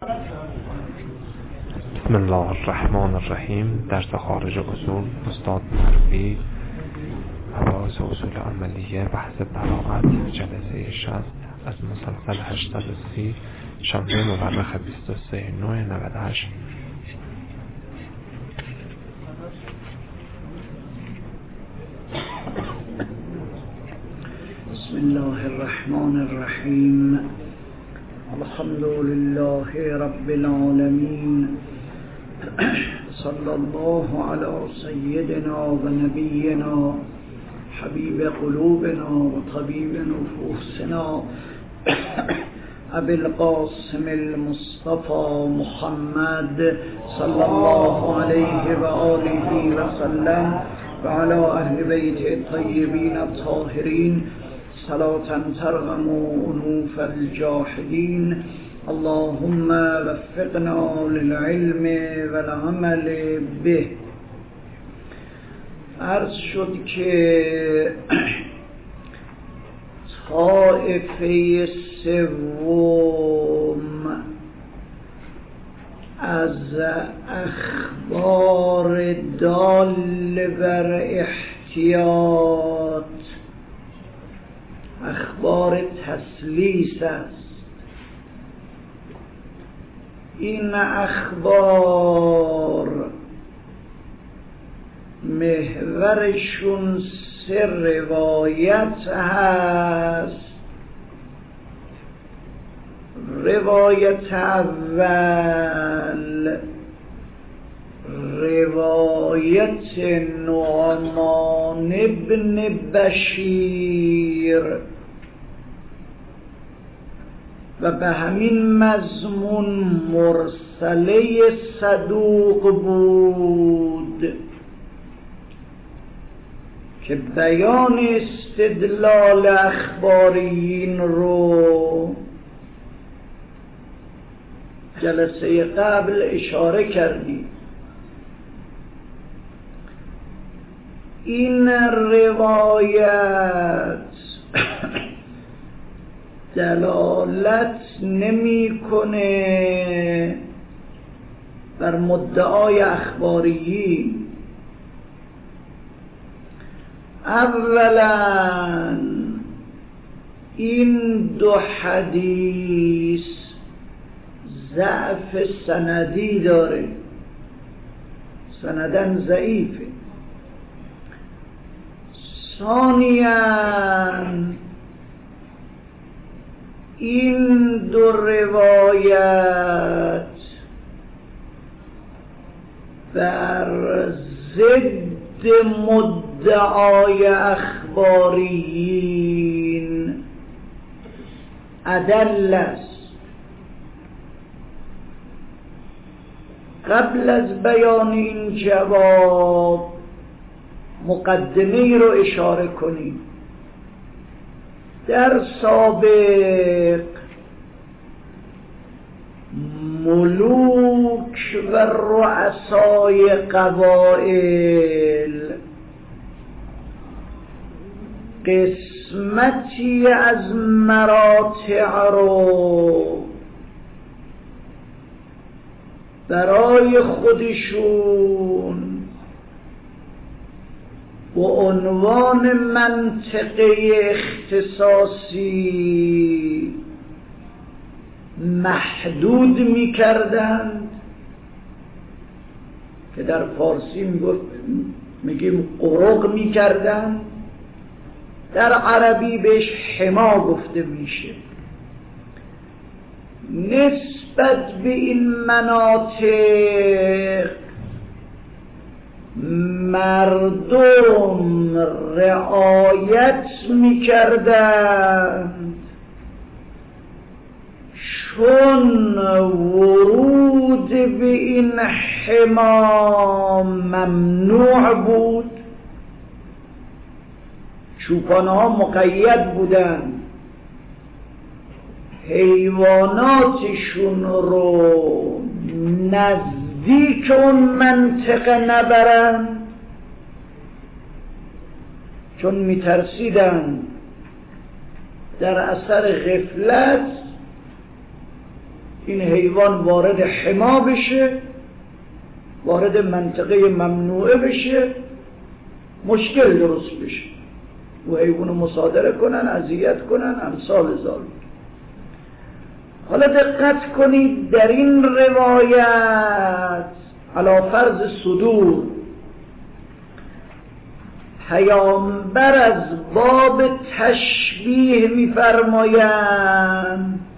بسم الله الرحمن الرحیم. درس خارج اصول استاد مروی، مباحث اصول عملیه، بحث براءت، جلسه 60 از مسلسل 830 شنبه مورخ 23/9/98. بسم الله الرحمن الرحیم. الحمد لله رب العالمین. صلی الله علی سیدنا و نبینا حبیب قلوبنا و طبیب نفوسنا ابی القاسم المصطفى محمد صلی الله علیه و آله و سلم و علی اهل بیت الطیبین الطاهرین صلاة ترغم انوف الجاحدین. اللهم وفقنا للعلم والعمل به. عرض شد که طائفه سوم از اخبار دال بر احتیاط اخبار تسلیس است. این اخبار محورشون 3 روایت هست. روایت اول روایت نعمان بن بشیر و به همین مضمون مرسله صدوق بود که بیان استدلال اخباریین رو جلسه قبل اشاره کردیم. این روایت دلالت نمی‌کنه بر مدعای اخباریین. اولا این 2 حدیث ضعف سندی داره، سندن ضعیفه. ثانیاً این 2 روایت بر ضد مدعای اخباریین ادل است. قبل از بیان این جواب مقدمه رو اشاره کنیم. در سابق ملوک و رؤسای قبایل قسمتی از مراتع رو برای خودشون به عنوان منطقه اختصاصی محدود می کردند که در فارسی میگیم قرق می کردند، در عربی بهش حما گفته میشه. نسبت به این مناطق مردم رعایت می‌کردند چون ورود به این حما ممنوع بود. چوپان‌ها مقید بودند حیواناتشون رو نزدیک اون منطقه نبرن، چون میترسیدن در اثر غفلت این حیوان وارد حما بشه، وارد منطقه ممنوعه بشه، مشکل درست بشه و حیوانو مصادره کنن، اذیت کنن، امثال ذالک. حالا دقت کنید در این روایت علی فرض صدور پیامبر از باب تشبیه می‌فرمایند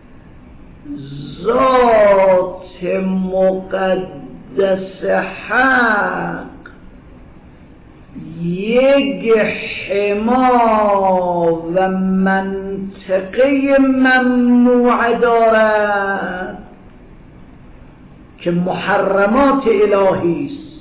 ذات مقدس حق یک حما و منطقه ممنوع دارد که محرمات الهی است.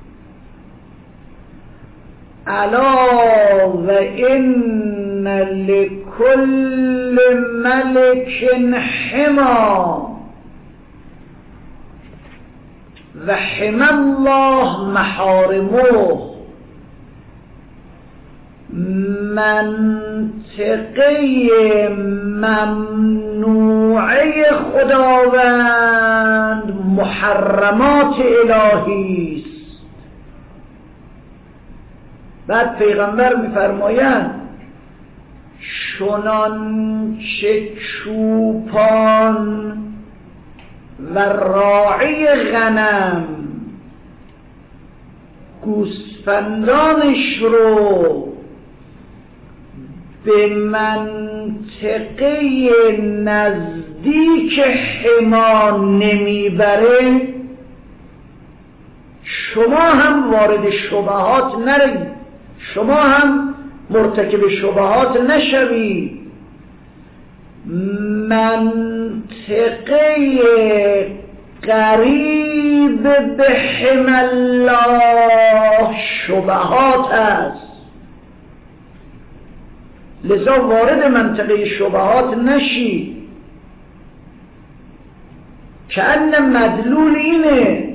الا و ان لکل ملک حما و حما الله محارمه. منطقه ممنوعه خداوند محرمات الهی است. بعد پیغمبر می‌فرمایند چنانچه چوپان و راعی غنم گوسفندانش رو به منطقه نزدیک حما نمیبره، شما هم وارد شبهات نرید، شما هم مرتکب شبهات نشوید. منطقه قریب به حمى الله شبهات است، لذا وارد منطقه شبهات نشید. کأن مدلول اینه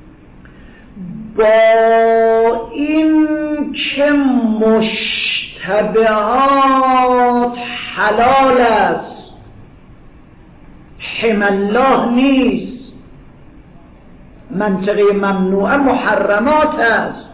با این که مشتبهات حلال است، حمى الله نیست، منطقه ممنوعه محرمات است،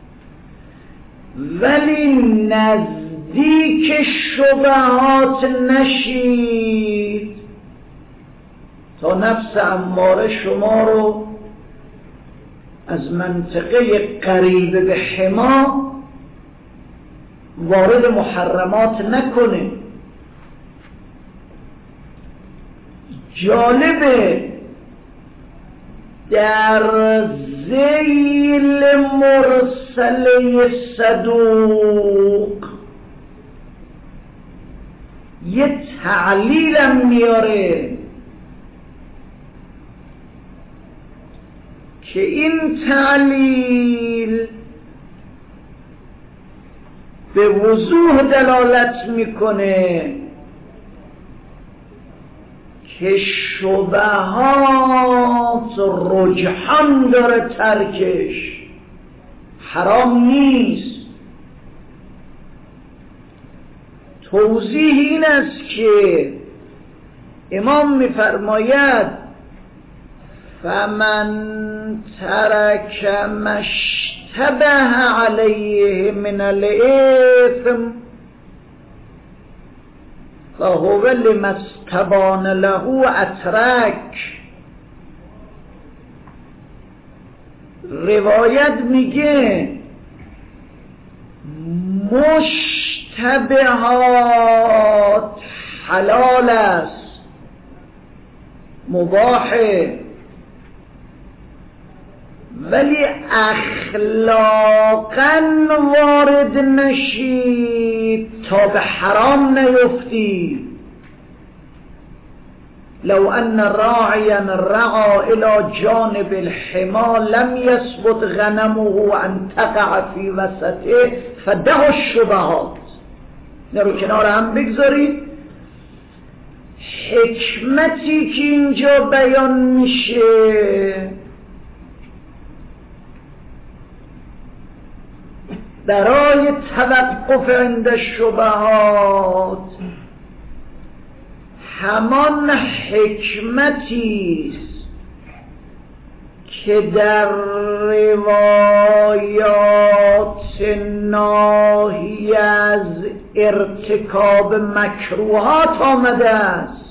ولی نزدیک شبهات نشید تا نفس اماره شما رو از منطقه قریب به حما وارد محرمات نکنه. جالبه در ذیل مرسله صدوق یه تعلیلم میاره که این تعلیل به وضوح دلالت میکنه که شبهات رجحان داره، ترکش حرام نیست. توضیح این است که امام میفرماید فمن ترک مشتبه علیه من الاثم فهو لما استبان له اترک. روایت میگه مشتبهات حلال است، مباحه، ولی اخلاقاً وارد نشید تا به حرام نیفتی. لو ان راعیا رعى الى جانب الحما لم يثبت غنمه ان تقع في وسطه فدع الشبهات. نه رو کنار هم بگذارید. حکمتی که اینجا بیان میشه برای توقف عند الشبهات همان حکمتیست که در روایات ناهی از ارتکاب مکروهات آمده است.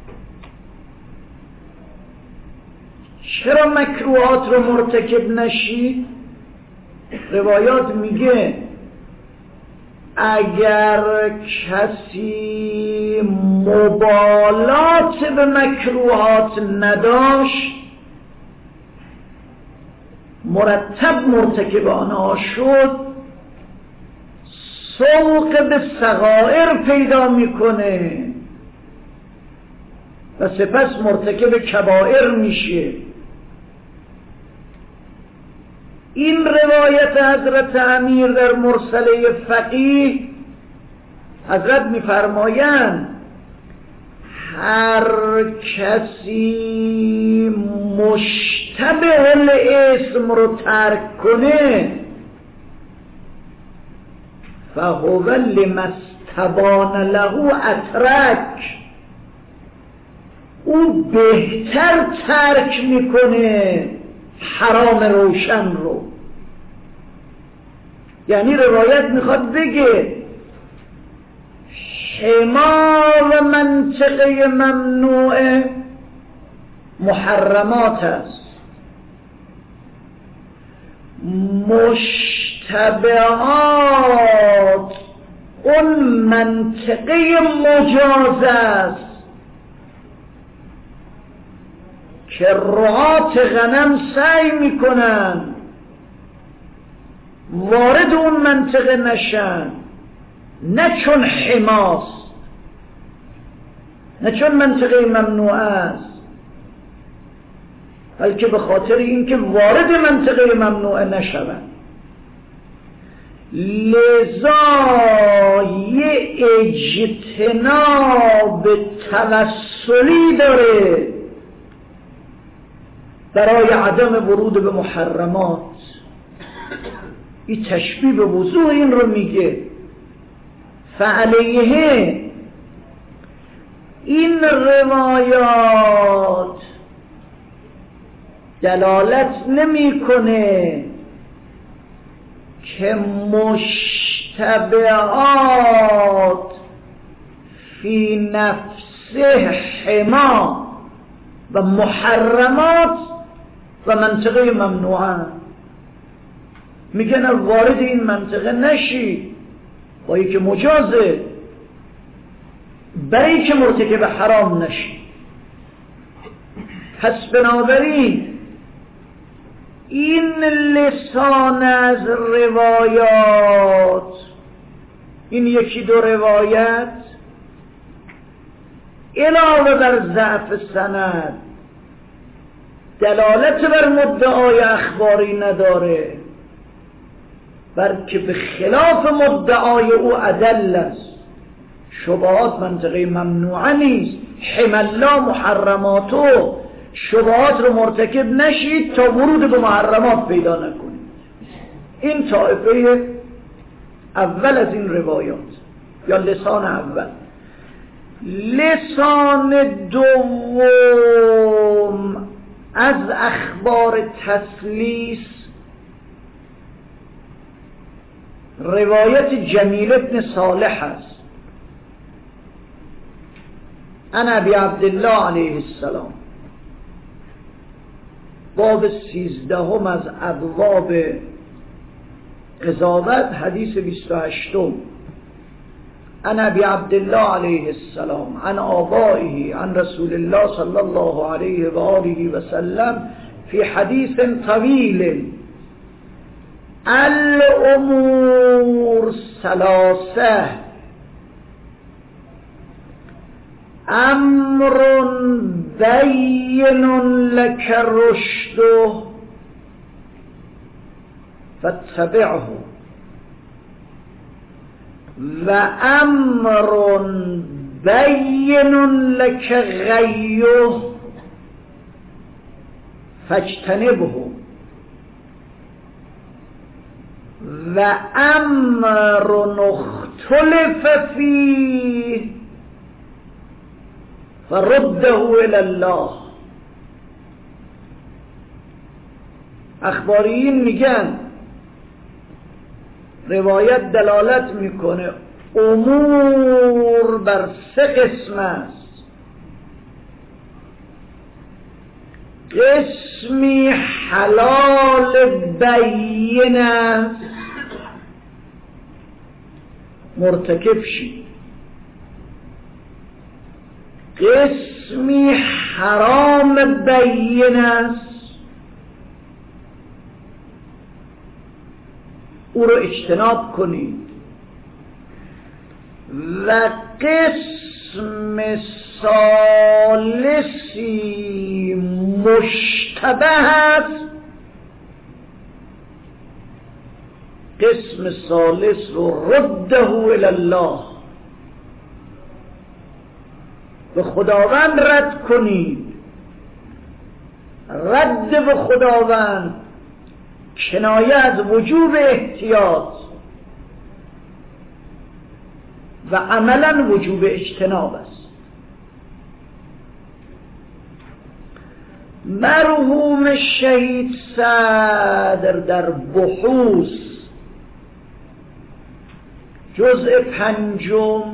چرا مکروهات رو مرتکب نشید؟ روایات میگه اگر کسی مبالات به مکروهات نداشت، مرتب مرتکب آنها شد، سوق به صغائر پیدا میکنه و سپس مرتکب کبائر میشه. این روایت حضرت امیر در مرسله فقیه، حضرت میفرمایند هر کسی مشتبه الاسم رو ترک کنه فهو لما استبان له اترک، او بهتر ترک میکنه حرام روشن رو. یعنی روایت میخواد بگه حما و منطقه ممنوع محرمات است، مشتبهات اون منطقه مجاز است که رعاة غنم سعی میکنن وارد اون منطقه نشن، نه چون حماست، نه چون منطقه ممنوع است، بلکه به خاطر اینکه وارد منطقه ممنوع نشوند. لذا یه اجتناب توسلی داره برای عدم ورود به محرمات. این تشبیه به وضوح این رو میگه. فعلیه این روایات دلالت نمیکنه که مشتبهات فی نفسه حما و محرمات و منطقه ممنوعه. میگن وارد این منطقه نشی، با که مجازه، برای که مرتکب حرام نشی. پس بنابراین این لسان از روایات، این یکی دو روایت علاوه بر ضعف سند دلالت بر مدعای اخباری نداره، بلکه به خلاف مدعای او ادل است. شبهات منطقه ممنوعه نیست، حملا محرماتو، شبهات رو مرتکب نشید تا ورود به محرمات پیدا نکنید. این طایفه اول از این روایات یا لسان اول. لسان دوم از اخبار تسلیس روایت جمیل ابن صالح است. عن ابی عبدالله علیه السلام، باب 13 از ابواب قضاوت، حدیث 28. عن ابی عبدالله علیه السلام عن آبائه عن رسول الله صلی الله علیه و آله و سلم فی حدیث طویل: الامور ثلاثه، امر بین لک رشده فاتبعه، و امر بین لک غیه فاجتنبه، و امر اختلف فیه فرده الی الله. اخباریین میگن روایت دلالت میکنه امور بر 3 قسم است. قسمی حلال بین است، مرتکب شید. قسمی حرام بین است، او رو اجتناب کنید. و قسم ثالثی مشتبه است. قسم ثالث رو رده الی الله، به خداوند رد کنید. رد به خداوند کنایه از وجوب احتیاط و عملا وجوب اجتناب است. مرحوم شهید صدر در بحوث جزء 5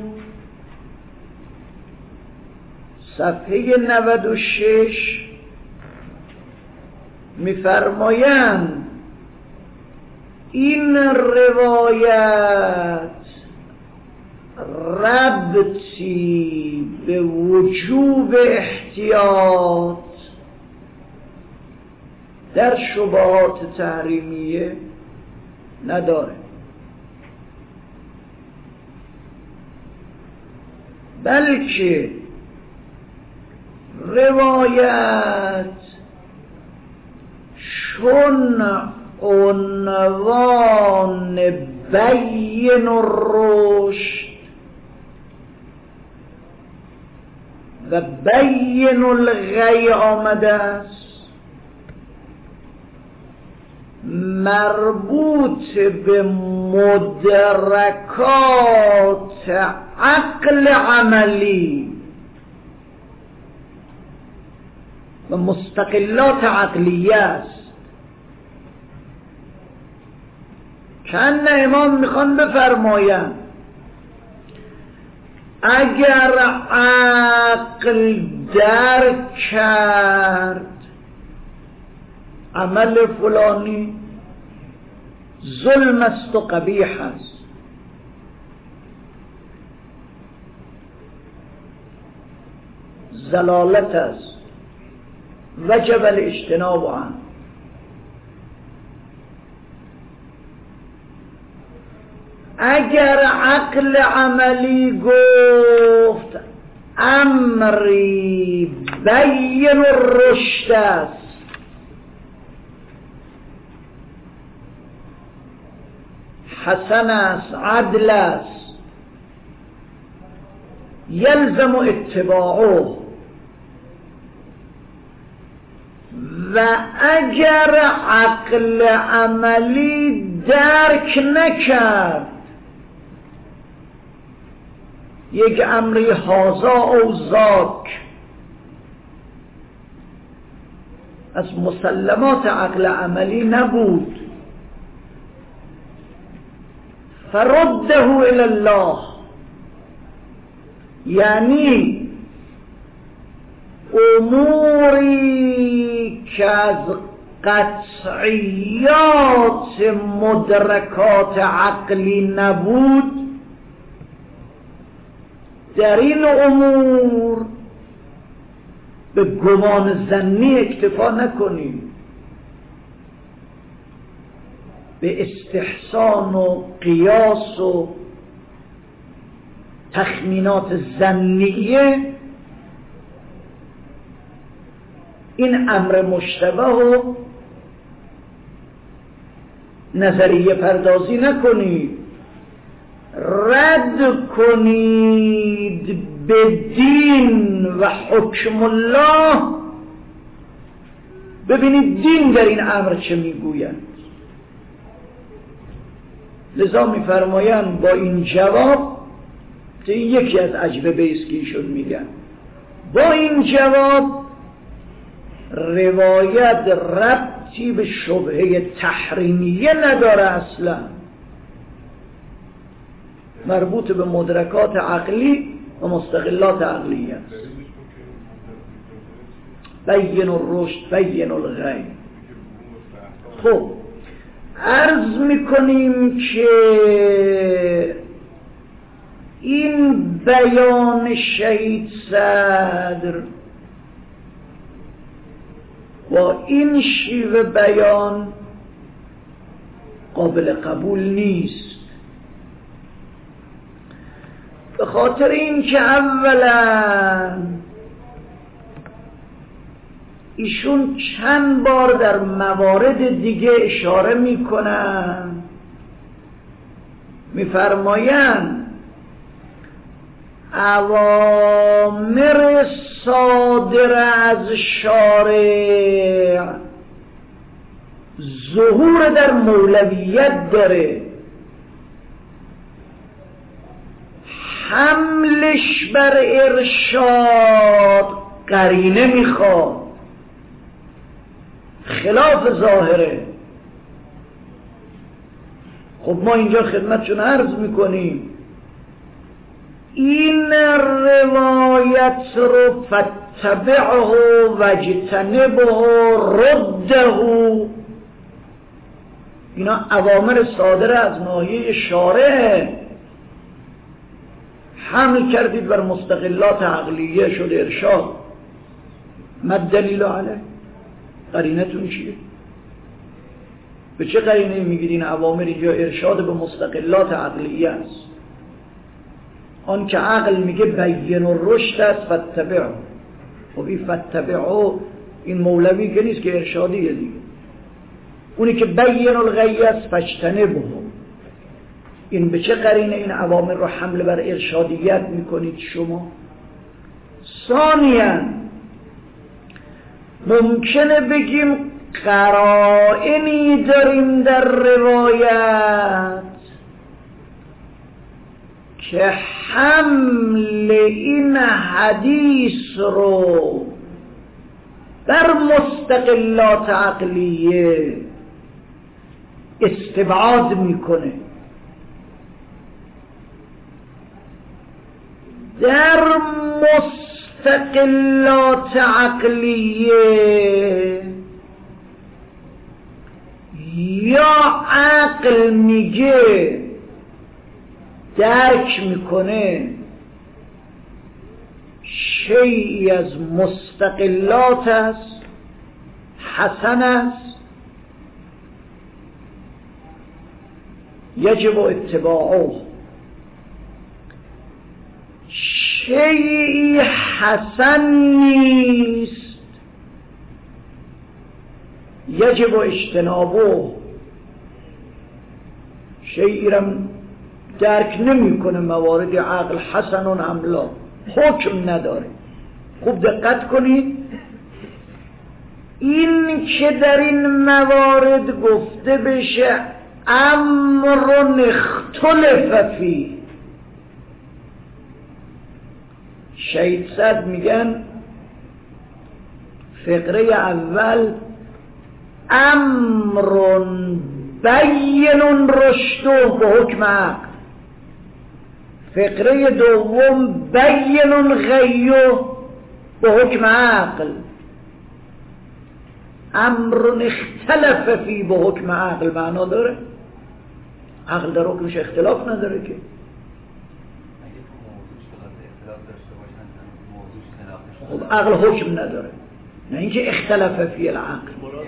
صفحه 96 می‌فرمایند این روایت ربطی به وجوب احتیاط در شبهات تحریمیه نداره، بلکه روایت چون عنوان بین الرشد و بین الغی آمده است، مربوط به مدرکات عقل عملی و مستقلات عقلیه است. چند امام میخوان بفرمایند اگر عقل درک کرد عمل فلانی ظلم است و قبیح است، ضلالت است، وجب الاجتناب عنه. اگر عقل عملی گفت امری بین الرشد است، حسن است، عدل است، یلزم اتباعه، و اگر عقل عملی درک نکرد یک امری هازا او ذاک از مسلمات عقل عملی نبود، فرده الی الله، یعنی اموری که از قطعیات مدرکات عقلی نبود، در این امور به گمان ظنی اکتفا نکنید، به استحسان و قیاس و تخمینات ظنیه این امر مشتبه و نظریه پردازی نکنید، رد کنید به دین و حکم الله. ببینید دین در این امر چه میگوید. لذا میفرمایند با این جواب، این یکی از اجوبه است که ایشون میگن، با این جواب روایت ربطی به شبهه تحریمیه نداره، اصلا مربوط به مدرکات عقلی و مستقلات عقلیه است. بین الرشد بین الغی. خب عرض میکنیم که این بیان شهید صدر با این شیوه بیان قابل قبول نیست، به خاطر اینکه اولا ایشون چند بار در موارد دیگه اشاره میکنن، میفرمایند اوامر صادر از شارع ظهور در مولویت داره، حملش بر ارشاد قرینه میخواد، خلاف ظاهره. خب ما اینجا خدمتشون عرض میکنیم این روایت رو فتبعه واجتنبه رده، اینا اوامر صادره از ناحیه شارع، حمل کردید بر مستقلات عقلیه، شد ارشاد. ما دلیل علیه؟ قرینتون چیه؟ به چه قرینه میگیرین اوامر اینجا ارشاد به مستقلات عقلیه است؟ آن که عقل میگه بین الرشد است فتبعه. خب این فتبعه این مولوی که نیست که ارشادیه دیگه. اونی که بین الغی است فاجتنبه، این به چه قرینه این اوامر رو حمل بر ارشادیت میکنید شما؟ ثانیاً ممکنه بگیم قرائنی داریم در روایت که حمل این حدیث رو بر مستقلات عقلیه استبعاد میکنه. در مستقلات عقلیه یا عقل میگه درک میکنه شیئی از مستقلات است، حسن است، یجب اتباعه، شیئی حسن نیست یجب اجتنابه، شیئی رم درک نمی کنه موارد عقل حسن املا، حکم نداره. خوب دقت کنید، این که در این موارد گفته بشه امر اختلف فیه، شهید صدر میگن فقره اول امر بین رشده به حکم عقل، فقره دوم بین غیه به حکم عقل، امر اختلف فی به حکم عقل معنا داره؟ عقل در حکمش اختلاف نداره که. خب عقل حکم نداره، نه اینکه اختلاف فی العقل.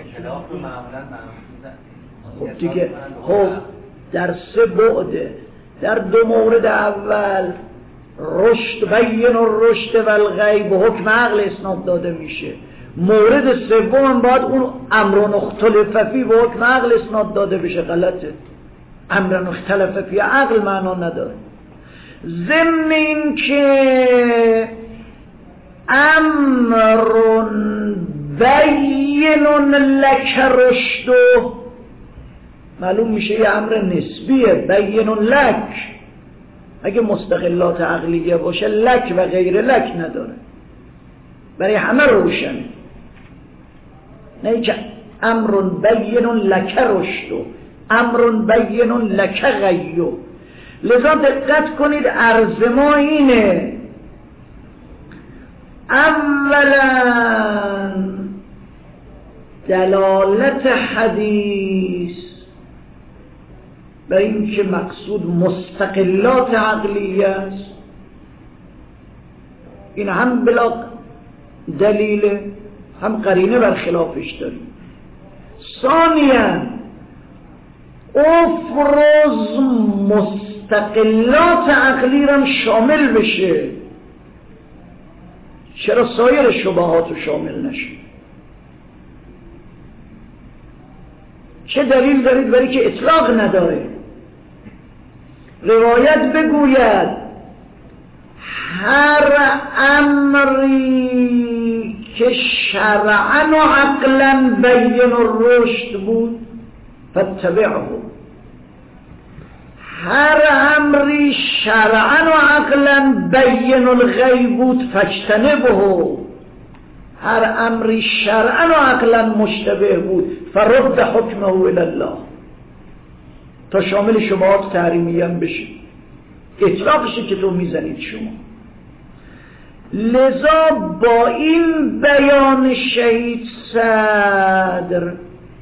خب دیگه خب در سه بعده، در دو مورد اول رشد بین الرشد و الغی به حکم عقل اسناد داده میشه، مورد سوم باید اون امر اختلف فی به حکم عقل اسناد داده بشه. غلطه، امر اختلف فی عقل معنا نداره. ضمن این که امر بین لک رشده معلوم میشه یه امر نسبیه، بین لک، اگه مستقلات عقلیه باشه لک و غیر لک نداره. برای همه روشنه، نه که امر بین لک رشد و امر بین لک غی. لذا دقت کنید عرض ما اینه، اولا دلالت حدیث به این که مقصود مستقلات عقلیه است، این هم بلا دلیل هم قرینه بر خلافش داریم. ثانیا افرز مستقلات عقلی را شامل بشه، چرا سایر شبهات رو شامل نشه؟ چه دلیل دارید برای که اطلاق نداره؟ روایت بگوید هر امری که شرعا و عقلا بین الرشد بود فاتبعه، هر امری شرعا و عقلا بین الغی بود فاجتنبه، هر امری شرعا و عقلا مشتبه بود فرد حکمه الی الله، تا شامل شبهات تحریمیه هم بشه، اطلاقشه که تو میزنید شما. لذا با این بیان شهید صدر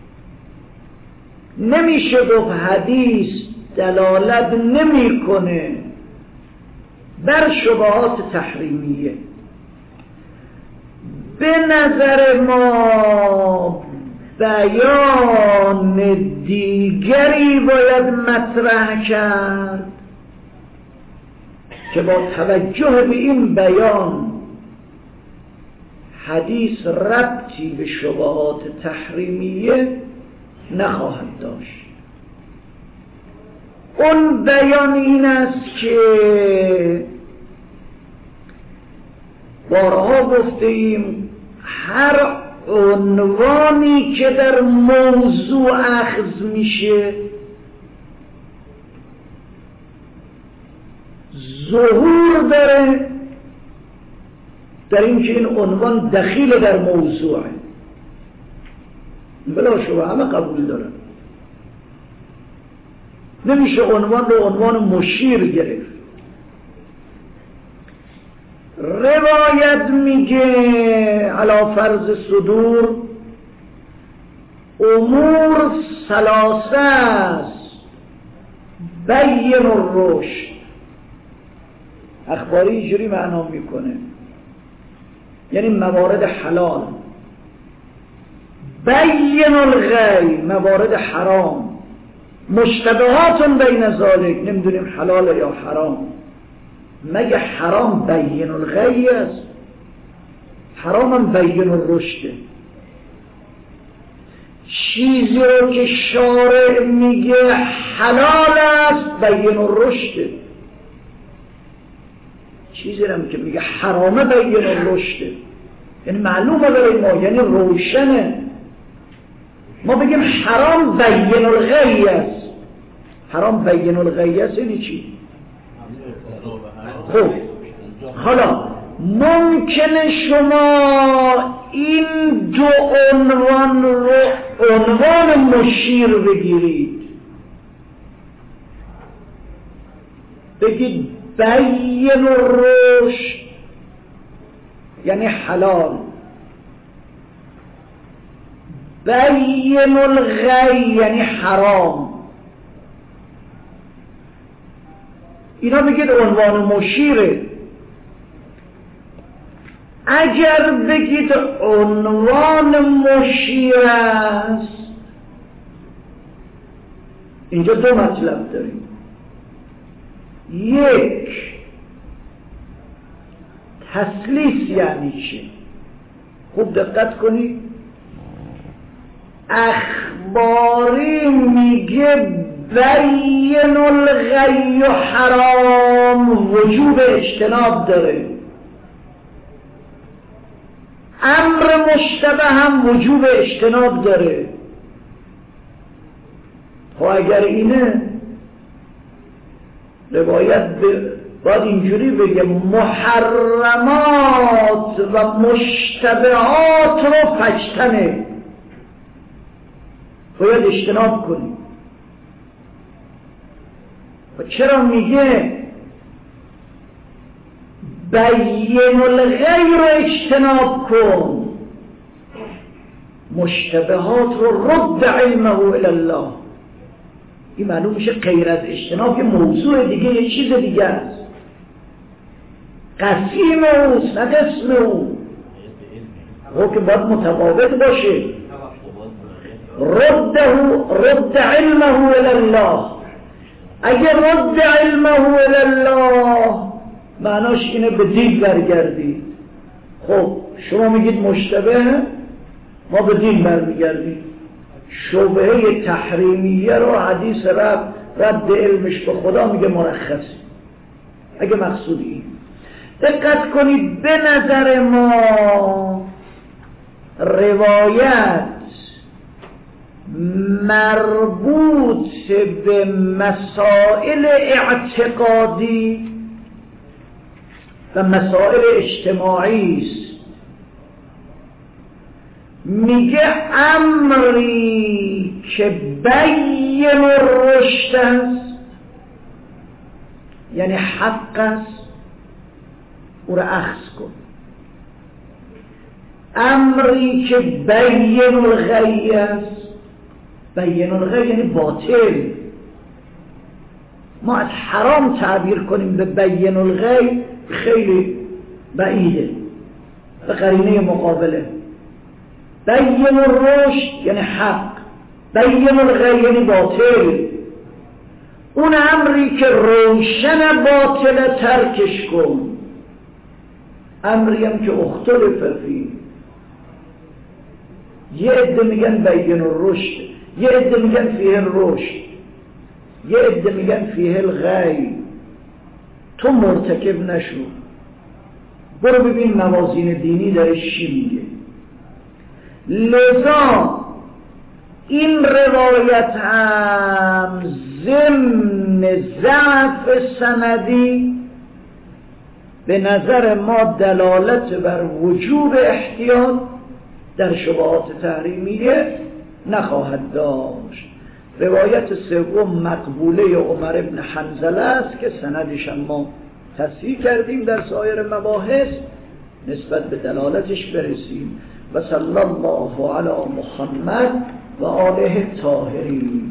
نمیشه گفت حدیث دلالت نمیکنه بر شبهات تحریمیه. به نظر ما بیان دیگری باید مطرح کرد که با توجه به این بیان حدیث ربطی به شبهات تحریمیه نخواهد داشت. اون بیان این است که بارها گفتیم هر عنوانی که در موضوع اخذ میشه ظهور داره در این که این عنوان دخیل در موضوعه، بلا شبه همه قبول دارن. نمیشه عنوان رو عنوان مشیر گرفت. روایت میگه علی فرض صدور امور ثلاثه است بین الرشد، اخباری اینجوری معنا میکنه، یعنی موارد حلال، بین الغی موارد حرام، مشتبهات بین ذالک نمیدونیم حلال یا حرام. مگه حرام بین الغی است؟ حرام هم بین الرشده. چیزی رو که شارع میگه حلال است بین الرشده، چیزی رو که میگه حرامه بین الرشده، یعنی معلومه برای ما، یعنی روشنه. ما بگیم حرام بین الغی است، حرام بین الغی است یعنی چی؟ خب حالا ممکنه شما این دو عنوان رو عنوان مشیر بگیرید، بگید بین الرشد یعنی حلال، بین الغی یعنی حرام. اینا بگید عنوان مشیره. اگر بگید عنوان مشیر است، اینجا دو مطلب داریم. یک، تسلیس یعنی چی؟ خوب دقت کنید. اخباری میگه بین الغی و حرام وجوب اجتناب داره، امر مشتبه هم وجوب اجتناب داره. خب اگر اینه روایت به باید اینجوری بگه محرمات و مشتبهات رو فجتنه، باید اجتناب کنی. و چرا میگه بین الغی رو اجتناب کن، مشتبهات رو رد علمه الی الله؟ این معلوم میشه غیر از اجتناب یه موضوع دیگه، یه چیز دیگه است، قسیم اوست نه قسم او، که باید متفاوت باشه. رد علمه الی الله، اگه رد علمه الی الله معناش اینه به دین برگردید. خب شما میگید مشتبه، ما به دین برمیگردیم. شبهه تحریمیه رو حدیث رد علمش به خدا میگه مرخصی، اگه مقصود این. دقت کنید، به نظر ما روایت مربوط به مسائل اعتقادی و مسائل اجتماعی است. میگه امری که بین الرشد است، یعنی حق است، او را اخذ کن. امری که بین الغی است، بین الغی یعنی باطل. ما از حرام تعبیر کنیم به بین الغی خیلی بعیده، به قرینه مقابله. بین الرشد یعنی حق، بین الغی یعنی باطل. اون امری که روشن باطل ترکش کن. امری هم که اختلف فیه، یه عده میگن بین الرشد، یه عده میگن فیه الرشد، یه عده میگن فیه الغی. تو مرتکب نشو، برو ببین موازین دینی درش چی میگه. لذا این روایت هم ضمن ضعف سندی به نظر ما دلالت بر وجوب احتیاط در شبهات تحریمیه نخواهد داشت. روایت سوم مقبوله عمر بن حنظله است که سندش ما تصحیح کردیم در سایر مباحث، نسبت به دلالتش برسیم. و صلی الله علی محمد و آله الطاهرین.